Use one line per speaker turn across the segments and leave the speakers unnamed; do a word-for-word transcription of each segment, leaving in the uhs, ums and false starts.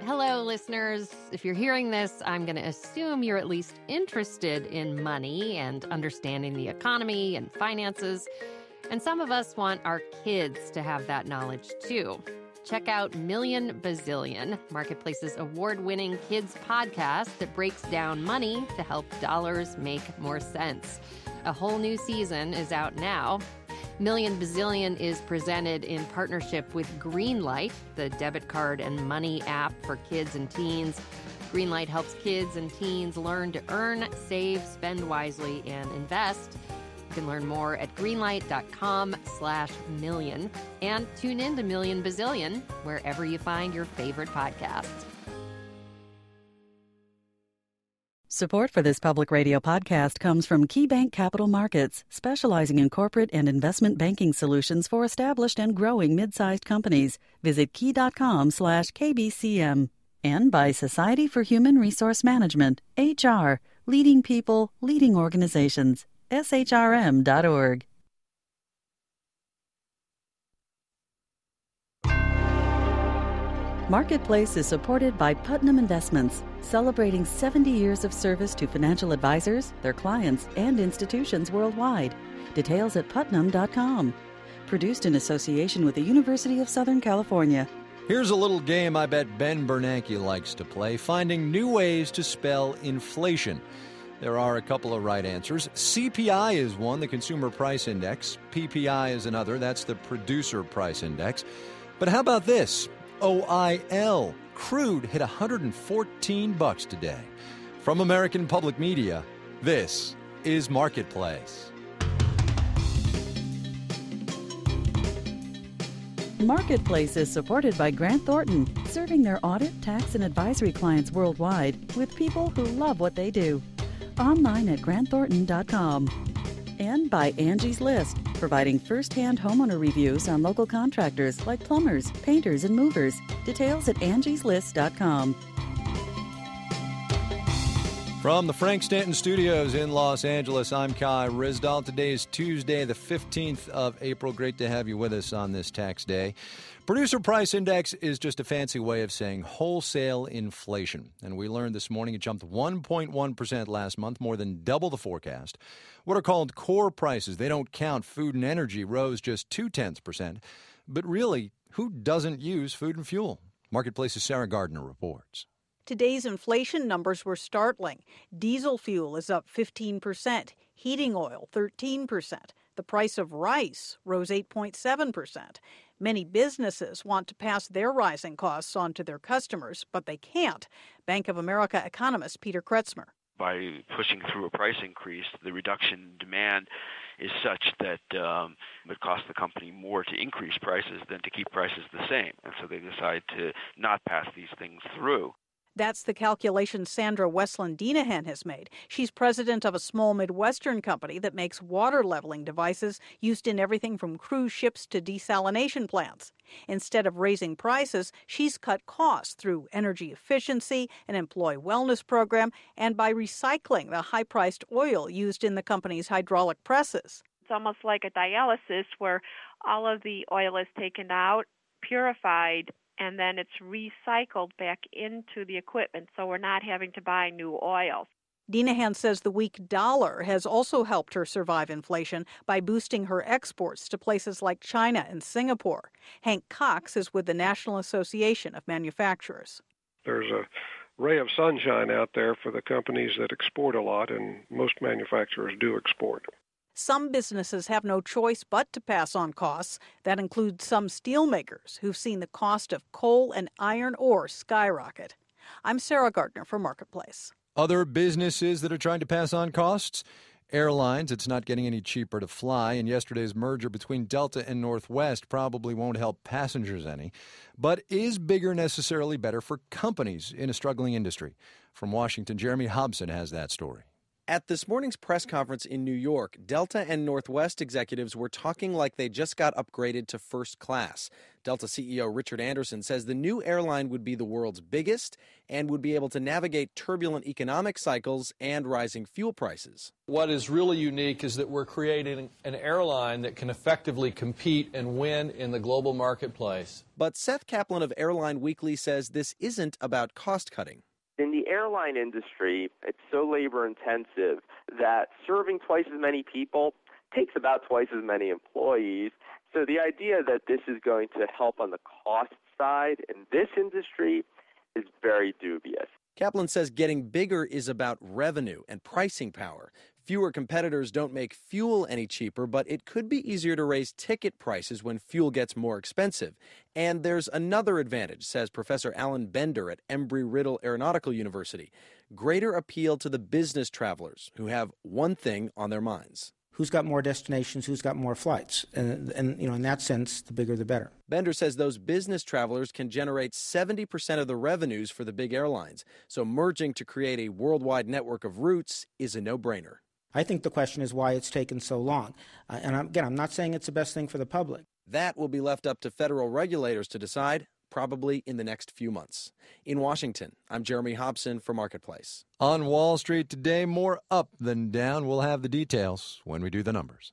Hello, listeners. If you're hearing this, I'm going to assume you're at least interested in money and understanding the economy and finances. And some of us want our kids to have that knowledge, too. Check out Million Bazillion, Marketplace's award-winning kids podcast that breaks down money to help dollars make more sense. A whole new season is out now. Million Bazillion is presented in partnership with Greenlight, the debit card and money app for kids and teens. Greenlight helps kids and teens learn to earn, save, spend wisely, and invest. You can learn more at greenlight.com slash million and tune in to Million Bazillion wherever you find your favorite podcasts.
Support for this public radio podcast comes from KeyBank Capital Markets, specializing in corporate and investment banking solutions for established and growing mid-sized companies. Visit key.com slash KBCM. And by Society for Human Resource Management, H R, leading people, leading organizations, S H R M dot org. Marketplace is supported by Putnam Investments, celebrating seventy years of service to financial advisors, their clients, and institutions worldwide. Details at putnam dot com. Produced in association with the University of Southern California.
Here's a little game I bet Ben Bernanke likes to play, finding new ways to spell inflation. There are a couple of right answers. C P I is one, the Consumer Price Index. P P I is another, that's the Producer Price Index. But how about this? O I L. Crude hit one hundred fourteen bucks today. From American Public Media, this is Marketplace.
Marketplace is supported by Grant Thornton, serving their audit, tax, and advisory clients worldwide with people who love what they do. Online at grant thornton dot com. And by Angie's List, providing first-hand homeowner reviews on local contractors like plumbers, painters, and movers. Details at angies list dot com.
From the Frank Stanton Studios in Los Angeles, I'm Kai Ryssdal. Today is Tuesday, the fifteenth of April. Great to have you with us on this tax day. Producer Price Index is just a fancy way of saying wholesale inflation. And we learned this morning it jumped one point one percent last month, more than double the forecast. What are called core prices, they don't count food and energy, rose just two-tenths percent. But really, who doesn't use food and fuel? Marketplace's Sarah Gardner reports.
Today's inflation numbers were startling. Diesel fuel is up fifteen percent, heating oil thirteen percent. The price of rice rose eight point seven percent. Many businesses want to pass their rising costs on to their customers, but they can't. Bank of America economist Peter Kretzmer.
By pushing through a price increase, the reduction in demand is such that um, it would cost the company more to increase prices than to keep prices the same. And so they decide to not pass these things through.
That's the calculation Sandra Westland Dinahan has made. She's president of a small Midwestern company that makes water leveling devices used in everything from cruise ships to desalination plants. Instead of raising prices, she's cut costs through energy efficiency, an employee wellness program, and by recycling the high-priced oil used in the company's hydraulic presses.
It's almost like a dialysis where all of the oil is taken out, purified, and then it's recycled back into the equipment, so we're not having to buy new oil.
Dinahan says the weak dollar has also helped her survive inflation by boosting her exports to places like China and Singapore. Hank Cox is with the National Association of Manufacturers.
There's a ray of sunshine out there for the companies that export a lot, and most manufacturers do export.
Some businesses have no choice but to pass on costs. That includes some steelmakers who've seen the cost of coal and iron ore skyrocket. I'm Sarah Gardner for Marketplace.
Other businesses that are trying to pass on costs? Airlines, it's not getting any cheaper to fly, and yesterday's merger between Delta and Northwest probably won't help passengers any. But is bigger necessarily better for companies in a struggling industry? From Washington, Jeremy Hobson has that story.
At this morning's press conference in New York, Delta and Northwest executives were talking like they just got upgraded to first class. Delta C E O Richard Anderson says the new airline would be the world's biggest and would be able to navigate turbulent economic cycles and rising fuel prices.
What is really unique is that we're creating an airline that can effectively compete and win in the global marketplace.
But Seth Kaplan of Airline Weekly says this isn't about cost cutting.
In the airline industry, it's so labor intensive that serving twice as many people takes about twice as many employees. So the idea that this is going to help on the cost side in this industry is very dubious.
Kaplan says getting bigger is about revenue and pricing power. Fewer competitors don't make fuel any cheaper, but it could be easier to raise ticket prices when fuel gets more expensive. And there's another advantage, says Professor Alan Bender at Embry-Riddle Aeronautical University. Greater appeal to the business travelers who have one thing on their minds.
Who's got more destinations, who's got more flights? And, and, you know, in that sense, the bigger the better.
Bender says those business travelers can generate seventy percent of the revenues for the big airlines. So merging to create a worldwide network of routes is a no-brainer.
I think the question is why it's taken so long. Uh, and again, I'm not saying it's the best thing for the public.
That will be left up to federal regulators to decide, probably in the next few months. In Washington, I'm Jeremy Hobson for Marketplace.
On Wall Street today, more up than down. We'll have the details when we do the numbers.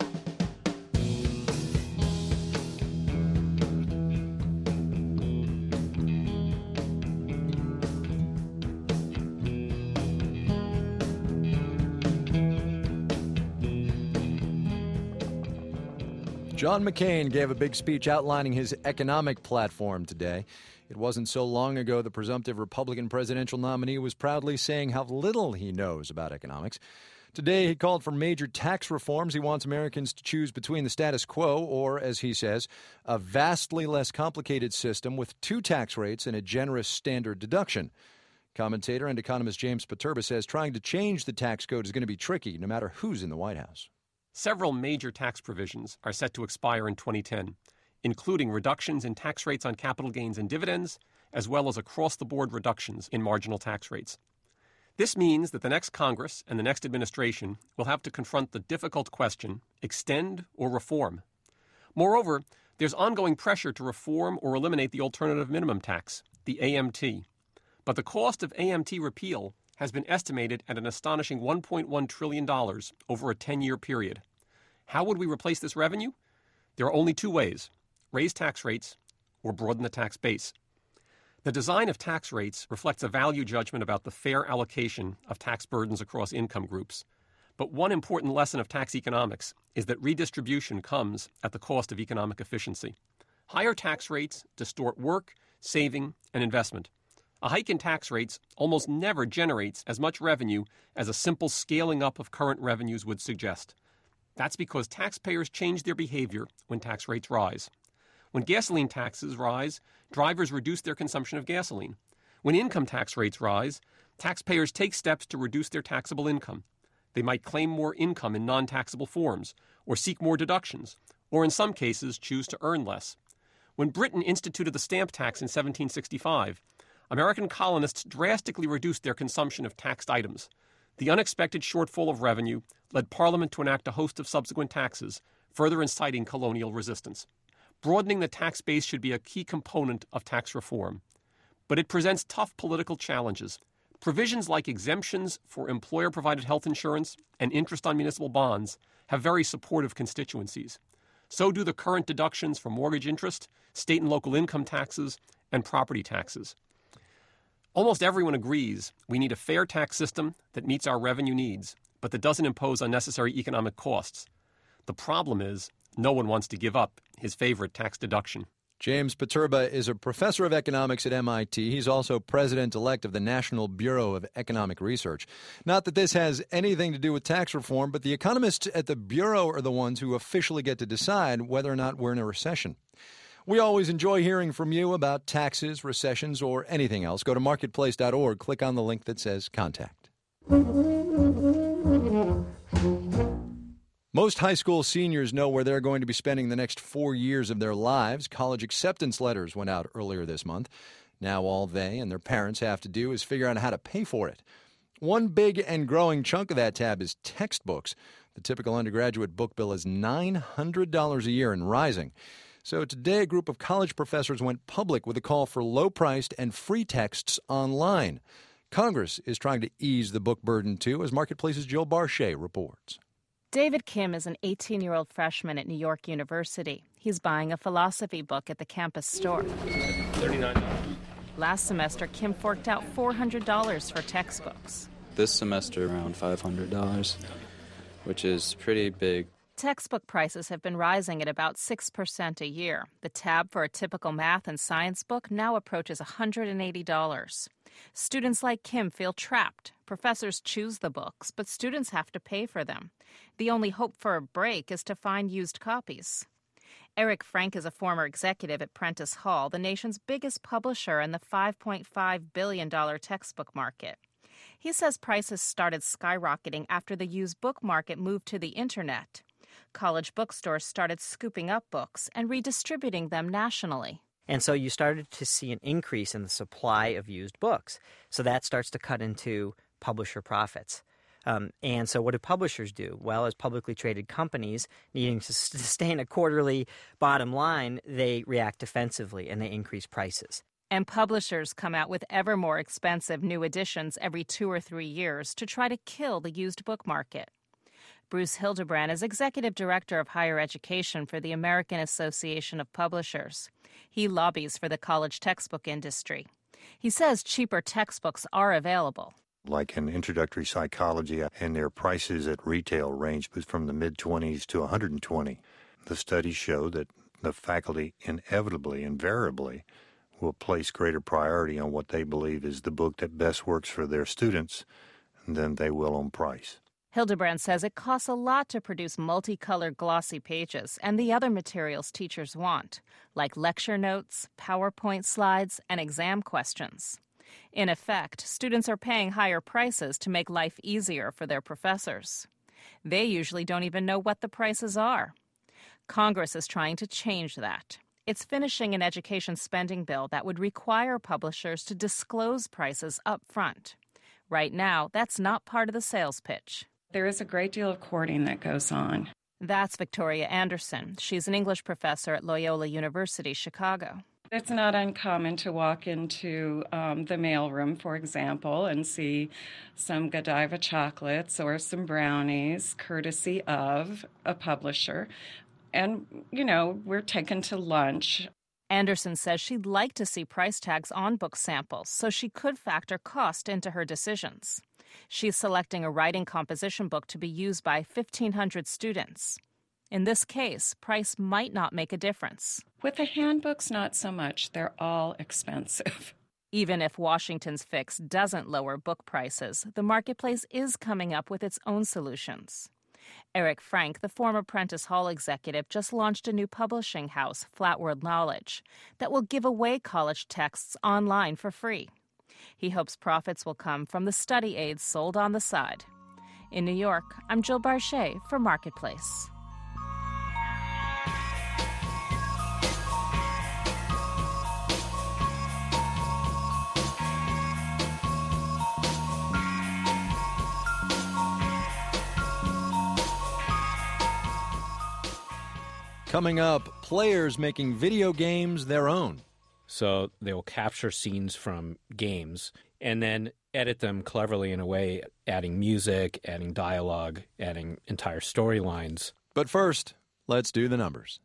John McCain gave a big speech outlining his economic platform today. It wasn't so long ago the presumptive Republican presidential nominee was proudly saying how little he knows about economics. Today he called for major tax reforms. He wants Americans to choose between the status quo or, as he says, a vastly less complicated system with two tax rates and a generous standard deduction. Commentator and economist James Paterba says trying to change the tax code is going to be tricky no matter who's in the White House.
Several major tax provisions are set to expire in twenty ten, including reductions in tax rates on capital gains and dividends, as well as across-the-board reductions in marginal tax rates. This means that the next Congress and the next administration will have to confront the difficult question, extend or reform. Moreover, there's ongoing pressure to reform or eliminate the alternative minimum tax, the A M T. But the cost of A M T repeal has been estimated at an astonishing one point one trillion dollars over a ten-year period. How would we replace this revenue? There are only two ways: raise tax rates or broaden the tax base. The design of tax rates reflects a value judgment about the fair allocation of tax burdens across income groups. But one important lesson of tax economics is that redistribution comes at the cost of economic efficiency. Higher tax rates distort work, saving, and investment. A hike in tax rates almost never generates as much revenue as a simple scaling up of current revenues would suggest. That's because taxpayers change their behavior when tax rates rise. When gasoline taxes rise, drivers reduce their consumption of gasoline. When income tax rates rise, taxpayers take steps to reduce their taxable income. They might claim more income in non-taxable forms, or seek more deductions, or in some cases choose to earn less. When Britain instituted the stamp tax in seventeen sixty-five, American colonists drastically reduced their consumption of taxed items. The unexpected shortfall of revenue led Parliament to enact a host of subsequent taxes, further inciting colonial resistance. Broadening the tax base should be a key component of tax reform. But it presents tough political challenges. Provisions like exemptions for employer-provided health insurance and interest on municipal bonds have very supportive constituencies. So do the current deductions for mortgage interest, state and local income taxes, and property taxes. Almost everyone agrees we need a fair tax system that meets our revenue needs, but that doesn't impose unnecessary economic costs. The problem is no one wants to give up his favorite tax deduction.
James Paterba is a professor of economics at M I T. He's also president-elect of the National Bureau of Economic Research. Not that this has anything to do with tax reform, but the economists at the Bureau are the ones who officially get to decide whether or not we're in a recession. We always enjoy hearing from you about taxes, recessions, or anything else. Go to marketplace dot org, click on the link that says Contact. Most high school seniors know where they're going to be spending the next four years of their lives. College acceptance letters went out earlier this month. Now all they and their parents have to do is figure out how to pay for it. One big and growing chunk of that tab is textbooks. The typical undergraduate book bill is nine hundred dollars a year and rising. So today, a group of college professors went public with a call for low-priced and free texts online. Congress is trying to ease the book burden, too, as Marketplace's Jill Barchet reports.
David Kim is an eighteen-year-old freshman at New York University. He's buying a philosophy book at the campus store.
thirty-nine dollars.
Last semester, Kim forked out four hundred dollars for textbooks.
This semester, around five hundred dollars, which is pretty big.
Textbook prices have been rising at about six percent a year. The tab for a typical math and science book now approaches one hundred eighty dollars. Students like Kim feel trapped. Professors choose the books, but students have to pay for them. The only hope for a break is to find used copies. Eric Frank is a former executive at Prentice Hall, the nation's biggest publisher in the five point five billion dollars textbook market. He says prices started skyrocketing after the used book market moved to the internet. College bookstores started scooping up books and redistributing them nationally.
And so you started to see an increase in the supply of used books. So that starts to cut into publisher profits. Um, and so what do publishers do? Well, as publicly traded companies needing to sustain a quarterly bottom line, they react defensively and they increase prices.
And publishers come out with ever more expensive new editions every two or three years to try to kill the used book market. Bruce Hildebrand is Executive Director of Higher Education for the American Association of Publishers. He lobbies for the college textbook industry. He says cheaper textbooks are available.
Like in introductory psychology, and their prices at retail range from the mid-twenties to one hundred twenty. The studies show that the faculty inevitably, invariably, will place greater priority on what they believe is the book that best works for their students than they will on price.
Hildebrand says it costs a lot to produce multicolored glossy pages and the other materials teachers want, like lecture notes, PowerPoint slides, and exam questions. In effect, students are paying higher prices to make life easier for their professors. They usually don't even know what the prices are. Congress is trying to change that. It's finishing an education spending bill that would require publishers to disclose prices up front. Right now, that's not part of the sales pitch.
There is a great deal of courting that goes on.
That's Victoria Anderson. She's an English professor at Loyola University, Chicago.
It's not uncommon to walk into um, the mailroom, for example, and see some Godiva chocolates or some brownies, courtesy of a publisher. And, you know, we're taken to lunch.
Anderson says she'd like to see price tags on book samples so she could factor cost into her decisions. She's selecting a writing composition book to be used by fifteen hundred students. In this case, price might not make a difference.
With the handbooks, not so much. They're all expensive.
Even if Washington's fix doesn't lower book prices, the marketplace is coming up with its own solutions. Eric Frank, the former Prentice Hall executive, just launched a new publishing house, Flatworld Knowledge, that will give away college texts online for free. He hopes profits will come from the study aids sold on the side. In New York, I'm Jill Barchet for Marketplace.
Coming up, players making video games their own.
So they will capture scenes from games and then edit them cleverly in a way, adding music, adding dialogue, adding entire storylines.
But first, let's do the numbers.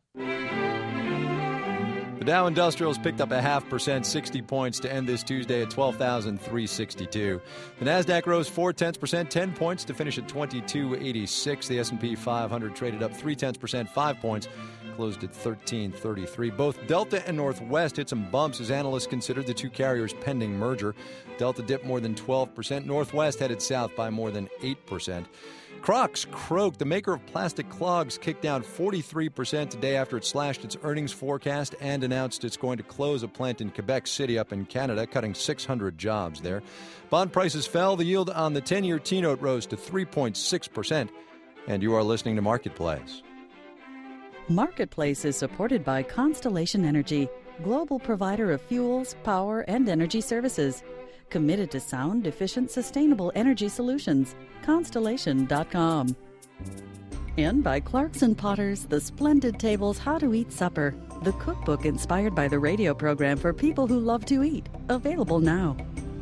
The Dow Industrials picked up a half percent, sixty points to end this Tuesday at twelve thousand three hundred sixty-two. The Nasdaq rose four tenths percent, ten points to finish at twenty-two eighty-six. The S and P five hundred traded up three tenths percent, five points, closed at thirteen thirty-three. Both Delta and Northwest hit some bumps as analysts considered the two carriers' pending merger. Delta dipped more than twelve percent. Northwest headed south by more than eight percent. Crocs croaked. The maker of plastic clogs kicked down forty-three percent today after it slashed its earnings forecast and announced it's going to close a plant in Quebec City up in Canada, cutting six hundred jobs there. Bond prices fell. The yield on the ten-year T-note rose to three point six percent. And you are listening to Marketplace.
Marketplace is supported by Constellation Energy, global provider of fuels, power, and energy services. committed to sound, efficient, sustainable energy solutions. Constellation dot com. And by Clarkson Potters, The Splendid Tables How to Eat Supper, the cookbook inspired by the radio program for people who love to eat. Available now.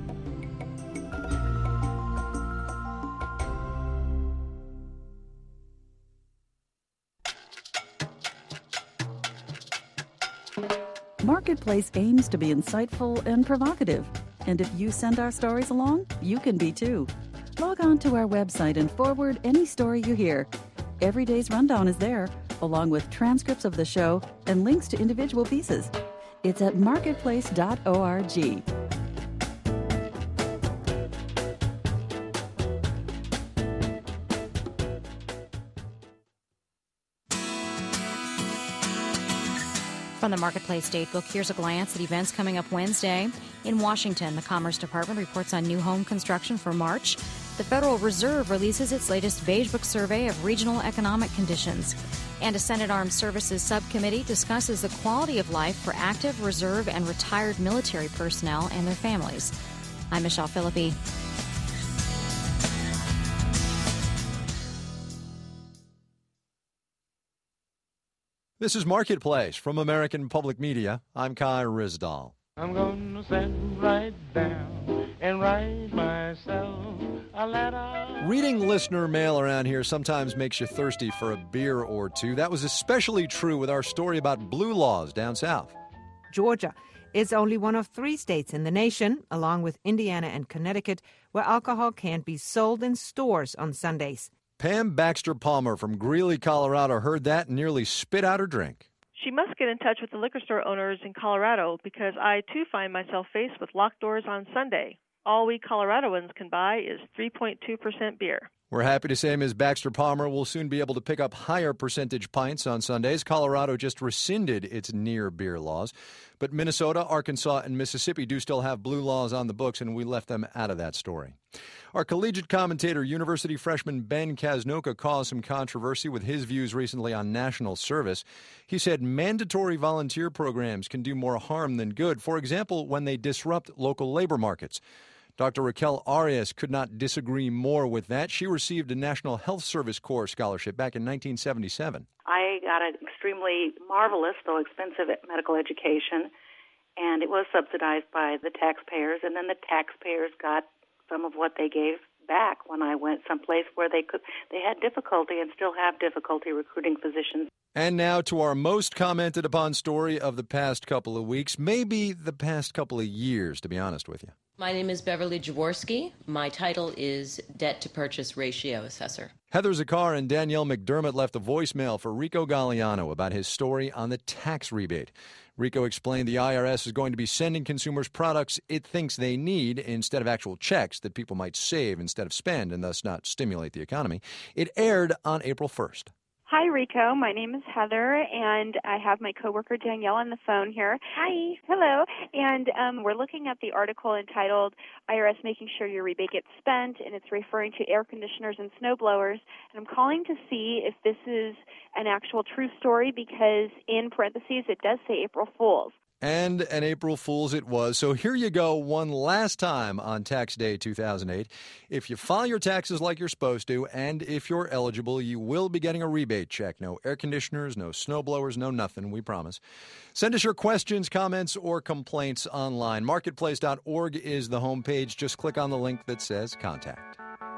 Marketplace aims to be insightful and provocative. And if you send our stories along, you can be too. Log on to our website and forward any story you hear. Every day's rundown is there, along with transcripts of the show and links to individual pieces. It's at marketplace dot org.
From the Marketplace Datebook, here's a glance at events coming up Wednesday. In Washington, the Commerce Department reports on new home construction for March. The Federal Reserve releases its latest Beige Book survey of regional economic conditions. And a Senate Armed Services Subcommittee discusses the quality of life for active, reserve, and retired military personnel and their families. I'm Michelle Philippi.
This is Marketplace from American Public Media. I'm Kai Ryssdal.
I'm going to sit right down and write myself a letter.
Reading listener mail around here sometimes makes you thirsty for a beer or two. That was especially true with our story about blue laws down south.
Georgia is only one of three states in the nation, along with Indiana and Connecticut, where alcohol can't be sold in stores on Sundays.
Pam Baxter Palmer from Greeley, Colorado heard that and nearly spit out her drink.
She must get in touch with the liquor store owners in Colorado because I, too, find myself faced with locked doors on Sunday. All we Coloradoans can buy is three point two percent beer.
We're happy to say Miz Baxter Palmer will soon be able to pick up higher percentage pints on Sundays. Colorado just rescinded its near beer laws. But Minnesota, Arkansas, and Mississippi do still have blue laws on the books, and we left them out of that story. Our collegiate commentator, university freshman Ben Kaznoka, caused some controversy with his views recently on national service. He said mandatory volunteer programs can do more harm than good, for example, when they disrupt local labor markets. Doctor Raquel Arias could not disagree more with that. She received a National Health Service Corps scholarship back in nineteen seventy-seven.
I got an extremely marvelous, though expensive, medical education, and it was subsidized by the taxpayers, and then the taxpayers got some of what they gave back when I went someplace where they could they had difficulty and still have difficulty recruiting physicians.
And now to our most commented upon story of the past couple of weeks, maybe the past couple of years, to be honest with you.
My name is Beverly Jaworski. My title is Debt to Purchase Ratio Assessor.
Heather Zakar and Danielle McDermott left a voicemail for Rico Galliano about his story on the tax rebate. Rico explained the I R S is going to be sending consumers products it thinks they need instead of actual checks that people might save instead of spend and thus not stimulate the economy. It aired on April first.
Hi, Rico. My name is Heather, and I have my coworker Danielle on the phone here. Hi. Hello. And um, we're looking at the article entitled I R S Making Sure Your Rebate Gets Spent, and it's referring to air conditioners and snow blowers. And I'm calling to see if this is an actual true story because in parentheses it does say April Fool's.
And an April Fool's it was. So here you go one last time on Tax Day two thousand eight. If you file your taxes like you're supposed to, and if you're eligible, you will be getting a rebate check. No air conditioners, no snowblowers, no nothing, we promise. Send us your questions, comments, or complaints online. Marketplace dot org is the homepage. Just click on the link that says Contact.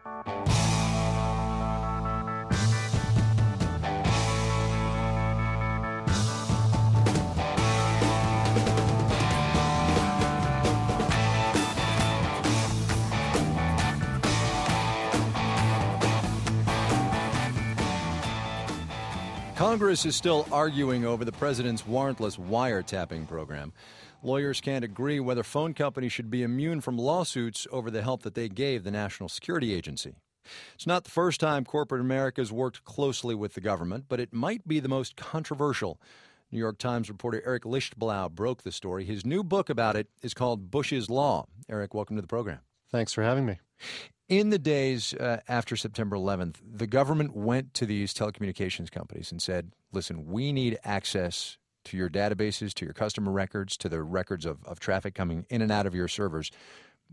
Congress is still arguing over the president's warrantless wiretapping program. Lawyers can't agree whether phone companies should be immune from lawsuits over the help that they gave the National Security Agency. It's not the first time corporate America has worked closely with the government, but it might be the most controversial. New York Times reporter Eric Lichtblau broke the story. His new book about it is called Bush's Law. Eric, welcome to the program.
Thanks for having me.
In the days uh, after September eleventh, the government went to these telecommunications companies and said, listen, we need access to your databases, to your customer records, to the records of, of traffic coming in and out of your servers.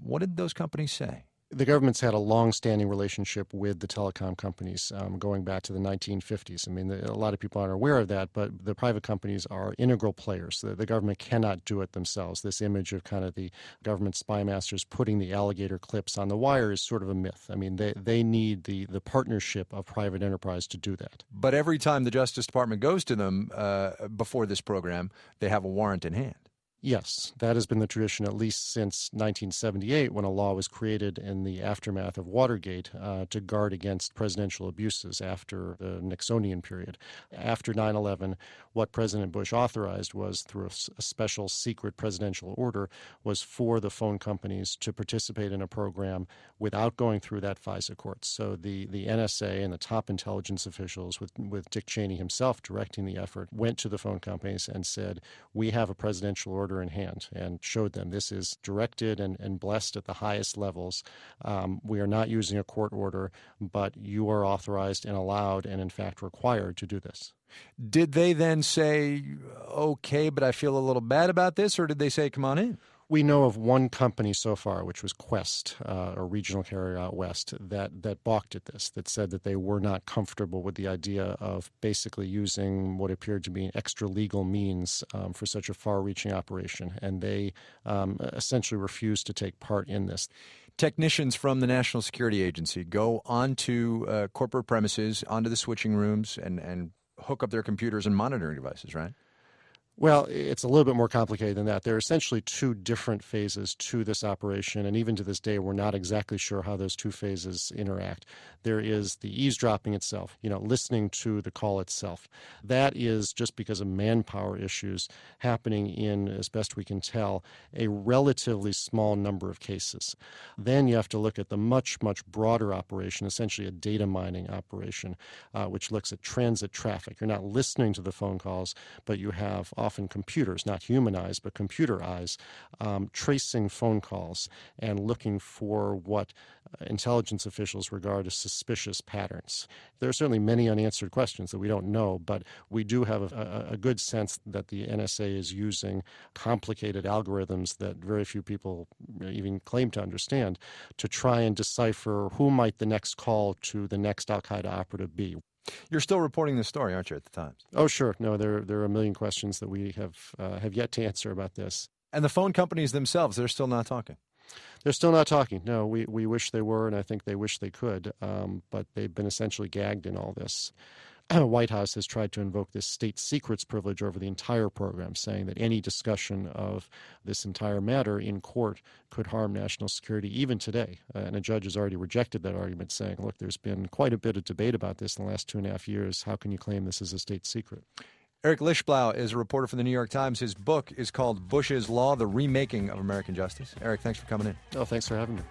What did those companies say?
The government's had a long-standing relationship with the telecom companies um, going back to the nineteen fifties. I mean, the, a lot of people aren't aware of that, but the private companies are integral players. The, the government cannot do it themselves. This image of kind of the government spy masters putting the alligator clips on the wire is sort of a myth. I mean, they, they need the, the partnership of private enterprise to do that.
But every time the Justice Department goes to them uh, before this program, they have a warrant in hand.
Yes, that has been the tradition at least since nineteen seventy-eight, when a law was created in the aftermath of Watergate uh, to guard against presidential abuses after the Nixonian period. After nine eleven, what President Bush authorized was, through a, a special secret presidential order, was for the phone companies to participate in a program without going through that FISA court. So the, the N S A and the top intelligence officials, with, with Dick Cheney himself directing the effort, went to the phone companies and said, we have a presidential order in hand, and showed them this is directed and, and blessed at the highest levels. Um, we are not using a court order, but you are authorized and allowed and in fact required to do this.
Did they then say, okay, but I feel a little bad about this, or did they say, come on in?
We know of one company so far, which was Qwest, uh, a regional carrier out west, that, that balked at this, that said that they were not comfortable with the idea of basically using what appeared to be extra legal means um, for such a far-reaching operation, and they um, essentially refused to take part in this.
Technicians from the National Security Agency go onto uh, corporate premises, onto the switching rooms, and, and hook up their computers and monitoring devices, right?
Well, it's a little bit more complicated than that. There are essentially two different phases to this operation, and even to this day, we're not exactly sure how those two phases interact. There is the eavesdropping itself, you know, listening to the call itself. That is, just because of manpower issues, happening in, as best we can tell, a relatively small number of cases. Then you have to look at the much, much broader operation, essentially a data mining operation, uh, which looks at transit traffic. You're not listening to the phone calls, but you have often computers, not human eyes, but computer eyes, um, tracing phone calls and looking for what uh, intelligence officials regard as suspicious patterns. There are certainly many unanswered questions that we don't know, but we do have a, a, a good sense that the N S A is using complicated algorithms that very few people even claim to understand to try and decipher who might the next call to the next al-Qaeda operative be.
You're still reporting this story, aren't you, at the Times?
Oh, sure. No, there there are a million questions that we have uh, have yet to answer about this.
And the phone companies themselves, they're still not talking?
They're still not talking. No, we, we wish they were, and I think they wish they could, um, but they've been essentially gagged in all this. White House has tried to invoke this state secrets privilege over the entire program, saying that any discussion of this entire matter in court could harm national security, even today. Uh, and a judge has already rejected that argument, saying, look, there's been quite a bit of debate about this in the last two and a half years. How can you claim this is a state secret?
Eric Lichtblau is a reporter for the New York Times. His book is called Bush's Law, The Remaking of American Justice. Eric, thanks for coming in.
Oh, thanks for having me.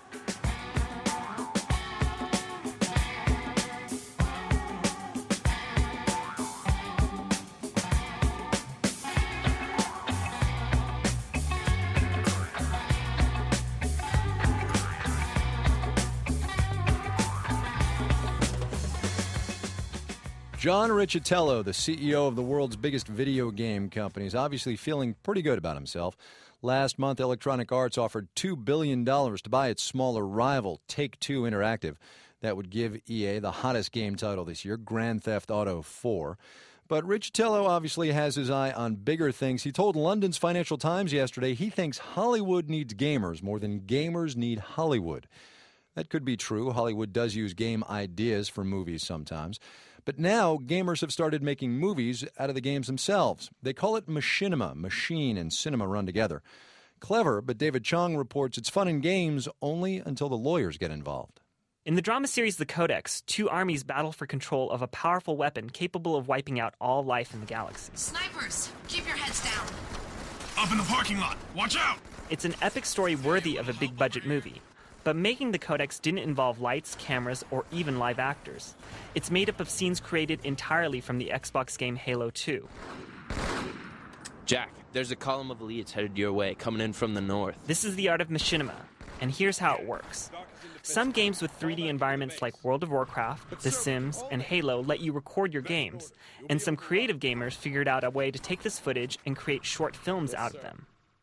John Riccitiello, the C E O of the world's biggest video game company, is obviously feeling pretty good about himself. Last month, Electronic Arts offered two billion dollars to buy its smaller rival, Take-Two Interactive. That would give E A the hottest game title this year, Grand Theft Auto four. But Riccitiello obviously has his eye on bigger things. He told London's Financial Times yesterday he thinks Hollywood needs gamers more than gamers need Hollywood. That could be true. Hollywood does use game ideas for movies sometimes. But now gamers have started making movies out of the games themselves. They call it machinima. Machine and cinema run together. Clever, but David Chong reports it's fun in games only until the lawyers get involved.
In the drama series The Codex, two armies battle for control of a powerful weapon capable of wiping out all life in the galaxy.
Snipers, keep your heads down.
Up in the parking lot. Watch out!
It's an epic story worthy of a big-budget movie. But making the Codex didn't involve lights, cameras, or even live actors. It's made up of scenes created entirely from the Xbox game Halo two.
Jack, there's a column of elites headed your way, coming in from the north.
This is the art of machinima, and here's how it works. Some games with three D environments like World of Warcraft, The Sims, and Halo let you record your games, and some creative gamers figured out a way to take this footage and create short films out of them.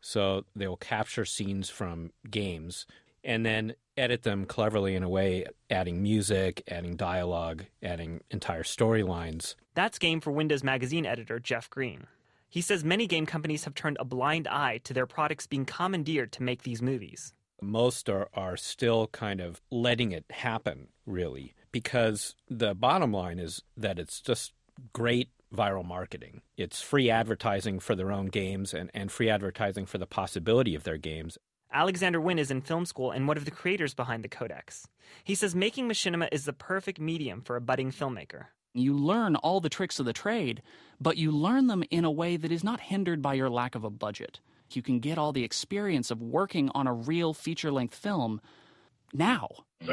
So they will capture scenes from games and then edit them cleverly in a way, adding music, adding dialogue, adding entire storylines.
That's Game for Windows magazine editor Jeff Green. He says many game companies have turned a blind eye to their products being commandeered to make these movies.
Most are, are still kind of letting it happen, really, because the bottom line is that it's just great viral marketing. It's free advertising for their own games and, and free advertising for the possibility of their games.
Alexander Wynn is in film school and one of the creators behind the Codex. He says making machinima is the perfect medium for a budding filmmaker.
You learn all the tricks of the trade, but you learn them in a way that is not hindered by your lack of a budget. You can get all the experience of working on a real feature-length film now.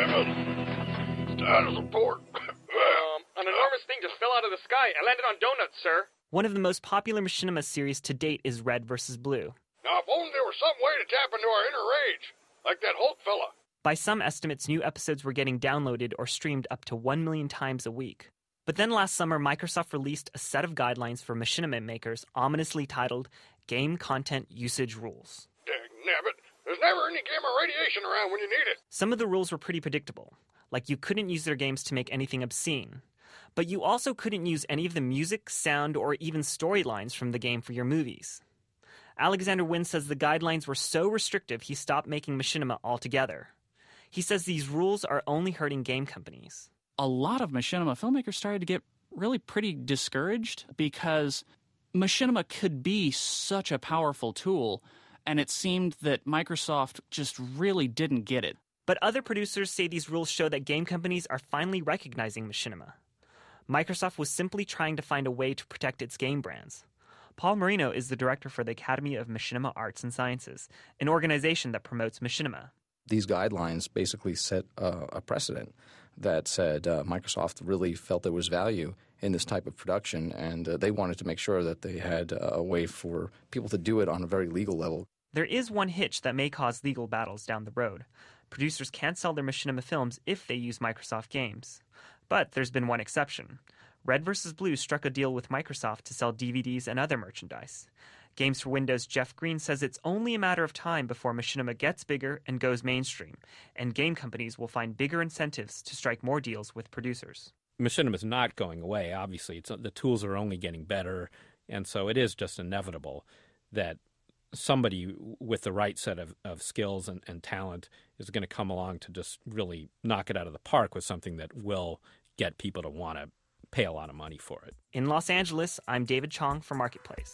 Seven, status report. um, an enormous thing just fell out of the sky and landed on donuts, sir.
One of the most popular machinima series to date is Red versus Blue.
Now, if only there was some way to tap into our inner rage, like that Hulk fella.
By some estimates, new episodes were getting downloaded or streamed up to one million times a week. But then last summer, Microsoft released a set of guidelines for machinima makers, ominously titled Game Content Usage Rules.
Dang nabbit, there's never any gamma radiation around when you need it.
Some of the rules were pretty predictable, like you couldn't use their games to make anything obscene. But you also couldn't use any of the music, sound, or even storylines from the game for your movies. Alexander Wynn says the guidelines were so restrictive he stopped making machinima altogether. He says these rules are only hurting game companies.
A lot of machinima filmmakers started to get really pretty discouraged because machinima could be such a powerful tool, and it seemed that Microsoft just really didn't get it.
But other producers say these rules show that game companies are finally recognizing machinima. Microsoft was simply trying to find a way to protect its game brands. Paul Marino is the director for the Academy of Machinima Arts and Sciences, an organization that promotes machinima.
These guidelines basically set uh, a precedent that said uh, Microsoft really felt there was value in this type of production, and uh, they wanted to make sure that they had uh, a way for people to do it on a very legal level.
There is one hitch that may cause legal battles down the road. Producers can't sell their machinima films if they use Microsoft games. But there's been one exception. Red versus Blue struck a deal with Microsoft to sell D V Ds and other merchandise. Games for Windows' Jeff Green says it's only a matter of time before machinima gets bigger and goes mainstream, and game companies will find bigger incentives to strike more deals with producers.
Machinima is not going away, obviously. It's, the tools are only getting better, and so it is just inevitable that somebody with the right set of, of skills and, and talent is going to come along to just really knock it out of the park with something that will get people to want to pay a lot of money for it.
In Los Angeles, I'm David Chong for Marketplace.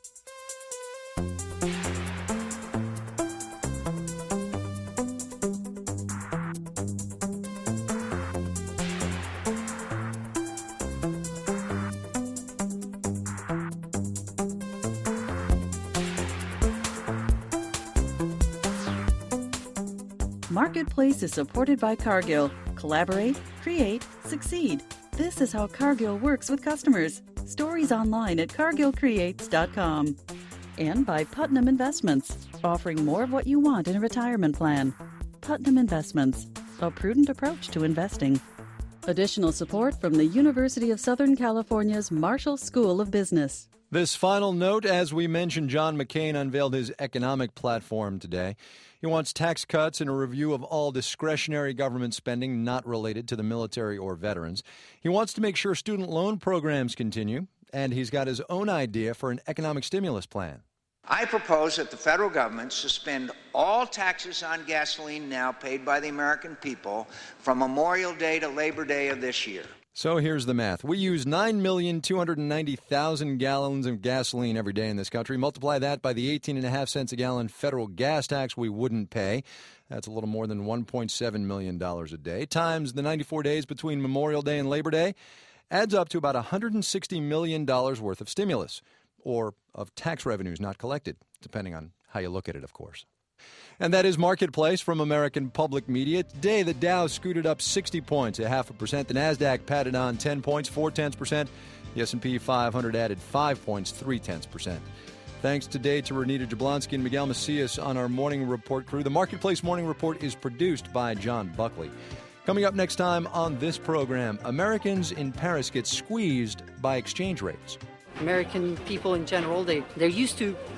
Marketplace is supported by Cargill. Collaborate, create, succeed. This is how Cargill works with customers. Stories online at cargill creates dot com. And by Putnam Investments, offering more of what you want in a retirement plan. Putnam Investments, a prudent approach to investing. Additional support from the University of Southern California's Marshall School of Business.
This final note, as we mentioned, John McCain unveiled his economic platform today. He wants tax cuts and a review of all discretionary government spending not related to the military or veterans. He wants to make sure student loan programs continue, and he's got his own idea for an economic stimulus plan.
I propose that the federal government suspend all taxes on gasoline now paid by the American people from Memorial Day to Labor Day of this year.
So here's the math. We use nine million two hundred ninety thousand gallons of gasoline every day in this country. Multiply that by the eighteen point five cents a gallon federal gas tax we wouldn't pay. That's a little more than one point seven million dollars a day. Times the ninety-four days between Memorial Day and Labor Day adds up to about one hundred sixty million dollars worth of stimulus, or of tax revenues not collected, depending on how you look at it, of course. And that is Marketplace from American Public Media. Today, the Dow scooted up sixty points, a half a percent. The NASDAQ patted on ten points, four tenths percent. The S and P five hundred added five points, three tenths percent. Thanks today to Renita Jablonski and Miguel Macias on our Morning Report crew. The Marketplace Morning Report is produced by John Buckley. Coming up next time on this program, Americans in Paris get squeezed by exchange rates.
American people in general, they, they're used to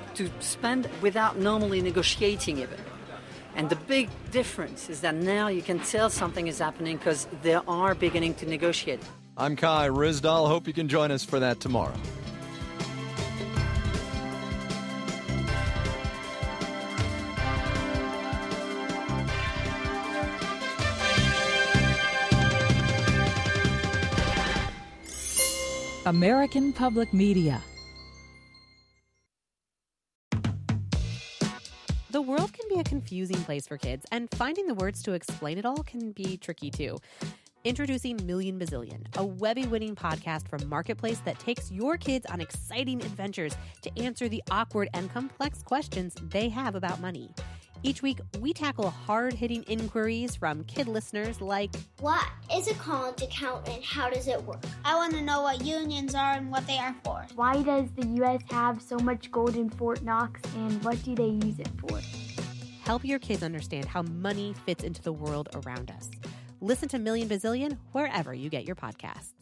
to spend without normally negotiating even. And the big difference is that now you can tell something is happening because they are beginning to negotiate.
I'm Kai Ryssdal. Hope you can join us for that tomorrow.
American Public Media.
The world can be a confusing place for kids, and finding the words to explain it all can be tricky too. Introducing Million Bazillion, a Webby-winning podcast from Marketplace that takes your kids on exciting adventures to answer the awkward and complex questions they have about money. Each week, we tackle hard-hitting inquiries from kid listeners like,
what is a college account and how does it work? I want to know what unions are and what they are for.
Why does the U S have so much gold in Fort Knox and what do they use it for?
Help your kids understand how money fits into the world around us. Listen to Million Bazillion wherever you get your podcasts.